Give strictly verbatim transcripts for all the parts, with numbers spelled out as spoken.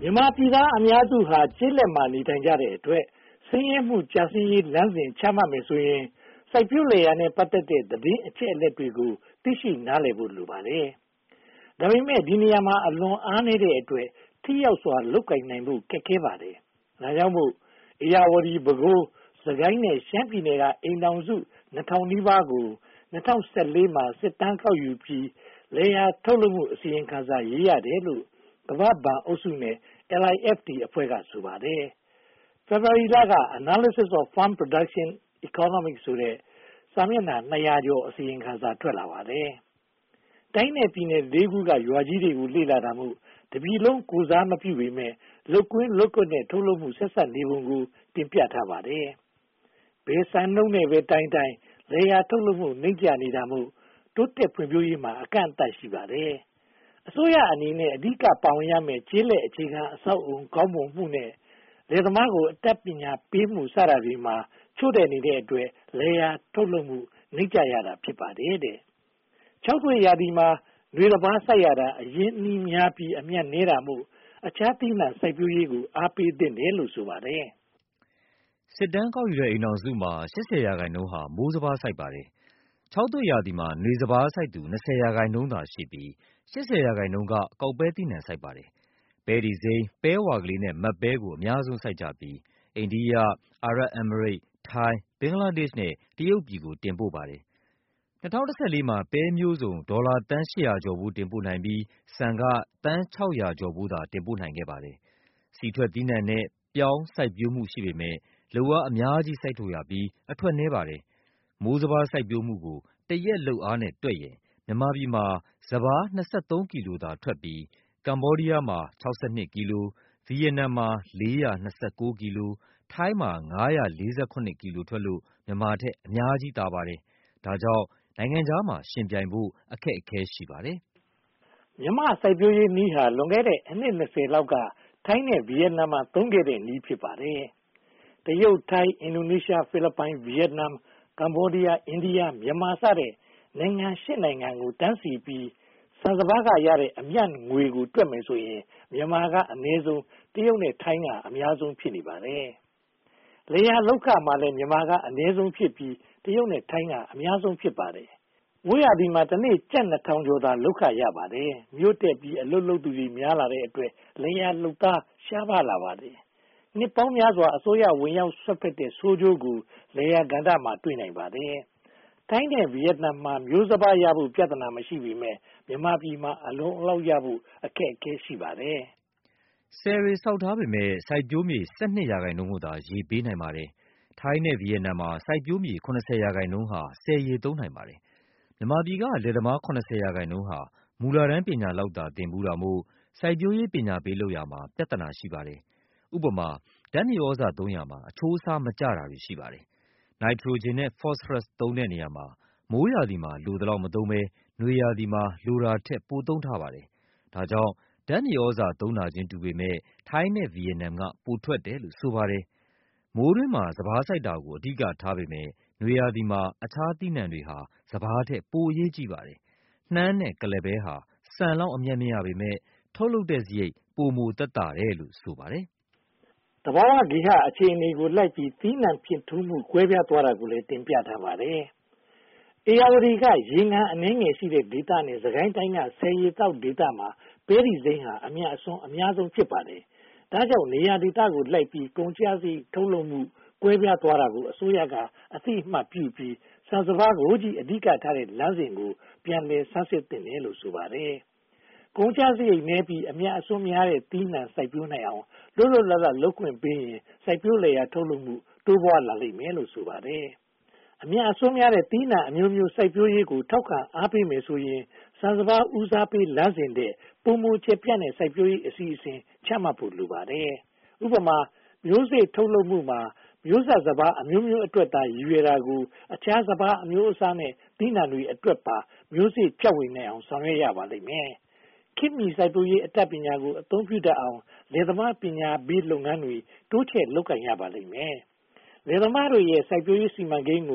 မြန်မာပြည်သားအများစုဟာကျေးလက်မှာနေထိုင်ကြတဲ့အတွက်ဆင်းရဲမှုကျဆင်းရေးလမ်းစဉ်ချမှတ်မယ်ဆိုရင်စိုက်ပျိုးလယ်ယာနဲ့ပတ်သက်တဲ့သတင်းအချက်အလက်တွေကိုသိရှိနားလည်ဖို့လိုပါတယ်။ဒါပေမဲ့ဒီနေရာမှာအလွန်အားနည်းတဲ့အတွက်ထိရောက်စွာလုပ်ကိုင်နိုင်ဖို့ခက်ခဲပါတယ်။ဒါကြောင့်မို့ဧရာဝတီပဲခူးစကိုင်းနဲ့ရှမ်းပြည်နယ်ကအိမ်ထောင်စုနှစ်ထောင်နီးပါးကို၂၀၁၄မှာစစ်တမ်းကောက်ယူပြီးလယ်ယာထုတ်လုပ်မှုအစီရင်ခံစာရေးရတယ်လို့ကမ္ဘာ့ဘဏ်အုပ်စုနဲ့ L I F T အဖွဲ့ကဆိုပါတယ်။ ဖေဖေါ်ဝါရီလက Analysis of Farm Production Economics ဆိုတဲ့စာမျက်နှာနှစ်ရာကျော်အစီရင်ခံစာထွက်လာပါတယ်။တိုင်းနယ်ပြည်နယ်လေးခုကရွာကြီးတွေကိုလေ့လာတာမို့တပြည်လုံးကိုယ်စားမပြုပေမယ့်လုပ်ကွင်းလုပ်ကွက်နဲ့ထုတ်လုပ်မှုဆက်စပ်နေပုံကိုတင်ပြထားပါတယ်။ဘယ်စံနှုန်းနဲ့ပဲတိုင်းတိုင်းလယ်ယာထုတ်လုပ်မှုနှိမ့်ကျနေတာမို့တိုးတက်ဖွံ့ဖြိုးရေးမှာအကန့်အသတ်ရှိပါတယ်။အစိုးရအနေနဲ့အဓိကပါဝင်ရမယ့်ကျေးလက်အခြေခံအဆောက်အုံကောင်းမွန်မှုနဲ့လယ်သမားကိုအတတ်ပညာပေးမှုစတာတွေမှာချို့တဲ့နေတဲ့အတွက်လယ်ယာထုတ်လုပ်မှုနှိမ့်ကျရတာဖြစ်ပါတယ်တဲ့။ခြောက်သွေ့ရာသီမှာနွေစပါးစိုက်ရတာအရင်းအနှီးများပြီးအမြတ်နည်းတာမို့အခြားသီးနှံစိုက်ပျိုးရေးကိုအားပေးသင့်တယ်လို့ဆိုပါတယ်။စစ်တမ်းကောက်ယူတဲ့အိမ်ထောင်စုမှာ၈၀ရာခိုင်နှုန်းဟာမိုးစပါးစိုက်ပါတယ်။ခြောက်သွေ့ရာသီမှာနွေစပါးစိုက်သူ၂၀ရာခိုင်နှုန်းသာရှိပြီး၈၀ရာခိုင်နှုန်းကကောက်ပဲသီးနှံစိုက်ပါတယ်။ပဲတီစိမ်း၊ပဲဝါကလေးနဲ့မတ်ပဲကိုအများဆုံးစိုက်ကြပြီးအိန္ဒိယ၊အာရပ်အေမရိတ်၊ထိုင်း၊ဘင်္ဂလားဒေ့ရှ်နဲ့တရုတ်ပြည်ကိုတင်ပို့ပါတယ်။၂၀၁၄မှာပဲမျိုးစုံဒေါ်လာသန်းရှစ်ရာကျော်ဖိုးတင်ပို့နိုင်ပြီးဆန်ကသန်းခြောက်ရာကျော်ဖိုးသာတင်ပို့နိုင်ခဲ့ပါတယ်။ဆီထွက်သီးနှံနဲ့ပြောင်းစိုက်ပျိုးမှုရှိပေမယ့်လုပ်အားအများကြီးစိုက်ထုတ်ရပြီးအထွက်နည်းပါတယ်။မိုးစပါးစိုက်ပျိုးမှုကိုတရက်လုပ်အားနဲ့တွက်ရင်မြန်မာပြည်မှာစပါး၂၃ကီလိုသာထွက်ပြီးကမ္ဘောဒီးယားမှာ၆၂ကီလို၊ဗီယက်နမ်မှာလေးရာ၂၉ကီလို၊ထိုင်းမှာငါးရာလေးဆယ်ခုနှစ်ကီလိုထွက်လို့မြန်မာထက်အများကြီးသာပါတယ်။ဒါကြောင့်နိုင်ငံခြားမှာယှဉ်ပြိုင်ဖို့အခက်အခဲရှိပါတယ်။မြန်မာ့စိုက်ပျိုးရေးနည်းဟာလွန်ခဲ့တဲ့အနှစ်၂၀လောက်ကထိုင်းနဲ့ဗီယက်နမ်မှာသုံးခဲ့တဲ့နည်းဖြစ်ပါတယ်။တရုတ်၊ထိုင်း၊အင်ဒိုနီးရှား၊ဖိလစ်ပိုင်၊ဗီယက်နမ်၊ကမ္ဘောဒီးယား၊အိန္ဒိယ၊မြန်မာစတဲ့နိုင်ငံရှစ်နိုင်ငံကိုတန်းစီပြီးဆန်စပါးကရတဲ့အမြတ်ငွေကိုတွက်မယ်ဆိုရင်မြန်မာကအနည်းဆုံးတရုတ်နဲ့ထိုင်းကအများဆုံးဖြစ်နေပါတယ်။လယ်ယာလုပ်ခမှာလည်းမြန်မာကအနည်းဆုံးဖြစ်ပြီးတရုတ်နဲ့ထိုင်းကအများဆုံးဖြစ်ပါတယ်။မိုးရာသီမှာတနေ့ကျပ်နှစ်ထောင်ကျော်သာလုပ်ခရပါတယ်။မြို့တက်ပြီးအလုပ်လုပ်သူတွေများလာတဲ့အတွက်လယ်ယာလုပ်သားရှားပါးလာပါတယ်။နှစ်ပေါင်းများစွာအစိုးရဝင်ရောက်စွက်ဖက်တဲ့ဆိုးကျိုးကိုလယ်ယာကဏ္ဍမှာတွေ့နိုင်ပါတယ်။ထိုင်းနဲ့ဗီယက်နမ်မှာမျိုးစပါးရဖို့ပြဿနာမရှိပေမယ့်မြန်မာပြည်မှာအလုံးအလောက်ရဖို့အခက်အခဲရှိပါတယ်။ဆည်တွေဆောက်ထားပေမယ့်စိုက်ပျိုးမြေ၁၂ရာခိုင်နှုန်းကိုသာရေပေးနိုင်ပါတယ်။ထိုင်းနဲ့ဗီယက်နမ်မှာစိုက်ပျိုးမြေ၇၀ရာခိုင်နှုန်းဟာဆည်ရေသုံးနိုင်ပါတယ်။မြန်မာပြည်ကလယ်သမား၇၀ရာခိုင်နှုန်းဟာမူလတန်းပညာလောက်သာသင်ဖူးတာမို့စိုက်ပျိုးရေးပညာပေးလုပ်ရာမှာပြဿနာရှိပါတယ်။ဥပမာဓာတ်မြေဩဇာသုံးရာမှာအချိုးအစားမကျတာတွေရှိပါတယ်။နိုက်ထရိုဂျင်နဲ့ဖော့စဖရပ်စ်သုံးတဲ့နေရာမှာမိုးရာသီမှာလိုသလောက်မသုံးဘဲနွေရာသီမှာလိုတာထက်ပိုသုံးထားပါတယ်။ဒါကြောင့်ဓာတ်မြေဩဇာသုံးတာချင်းတူပေမယ့်ထိုင်းနဲ့ဗီယက်နမ်ကပိုထွက်တယ်လို့ဆိုပါတယ်။မိုးတွင်းမှာစပါးစိုက်တာကိုအဓိကထားပေမယ့်နွေရာသီမှာအခြားသီးနှံတွေဟာစပါးထက်ပိုအရေးကြီးပါတယ်။နှမ်းနဲ့ကုလားပဲဟာဆန်လောက်အမြတ်မရပေမယ့်ထုတ်လုပ်တဲ့စရိတ်ပိုမိုသက်သာတယ်လို့ဆိုပါတယ်။သဘာဝဂေဟအခြေအနေကိုလိုက်ပြီးသီးနှံဖြစ်ထွန်းမှုကွဲပြားသွားတာကိုလည်းတင်ပြထားပါတယ်။ဧရာဝတီကရေငံအနည်းငယ်ရှိတဲ့ဒေသနဲ့စကိုင်းတိုင်းကဆည်ရေသောက်ဒေသမှာပဲတီစိမ်းဟာအမြတ်အစွန်းအများဆုံးဖြစ်ပါတယ်။ဒါကြောင့်နေရာဒေသကိုလိုက်ပြီးကုန်ကျစရိတ်ထုတ်လုပ်မှုကွဲပြားသွားတာကိုအစိုးရကအသိအမှတ်ပြုပြီးဆန်စပါးကိုကြီးအဓိကထားတဲ့လမ်းစဉ်ကိုပြန်လည်ဆန်းစစ်သင့်တယ်လို့ဆိုပါတယ်။ကုန်ကျစရိတ်နည်းပြီးအမြတ်အစွန်းများတဲ့သီးနှံစိုက်ပျိုးနိုင်အောင်လွတ်လွတ်လပ်လပ်လုပ်ခွင့်ပေးရင်စိုက်ပျိုးလယ်ယာထုတ်လုပ်မှုတိုးပွားလာလိမ့်မယ်လို့ဆိုပါတယ်။အမြတ်အစွန်းများတဲ့သီးနှံအမျိုးမျိုးစိုက်ပျိုးရေးကိုထောက်ခံအားပေးမယ်ဆိုရင်ဆန်စပါးဦးစားပေးလမ်းစဉ်တဲ့ပုံမကျပြန့်တဲ့စိုက်ပျိုးရေးအစီအစဉ်ချမှတ်ဖို့လိုပါတယ်။ဥပမာမျိုးစေ့ထုတ်လုပ်မှုမှာမျိုးဆက်စပါးအမျိုးမျိုးအတွက်သာရည်ရွယ်တာကိုအခြားစပါးအမျိုးအစားနဲ့သီးနှံတွေအတွက်ပါမျိုးစေ့ဖြန့်ဝေနိုင်အောင်ဆောင်ရွက်ရပါလိမ့်မယ်။ခေတ်မီစိုက်ပျိုးရေးအတတ်ပညာကိုအသုံးပြုတတ်အောင်လယ်သမားပညာပေးလုပ်ငန်းတွေတိုးချဲ့လုပ်ကိုင်ရပါလိမ့်မယ်။လယ်သမားတွေရဲ့စိုက်ပျိုးရေးစီမံကိန်းကို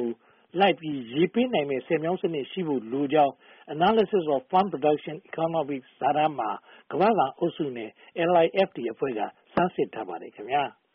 လိုက်ပြီးရေပေးနိုင်မဲ့ဆယ်မြောင်းစနစ်ရှိဖို့လိုကြောင်း Analysis of Farm Production Economics စာတမ်းမှာကမ္ဘာ့ဘဏ်အုပ်စုနဲ့ L I F T အဖွဲ့ကဆန်းစစ်ထားပါတယ်ခင်ဗျာ။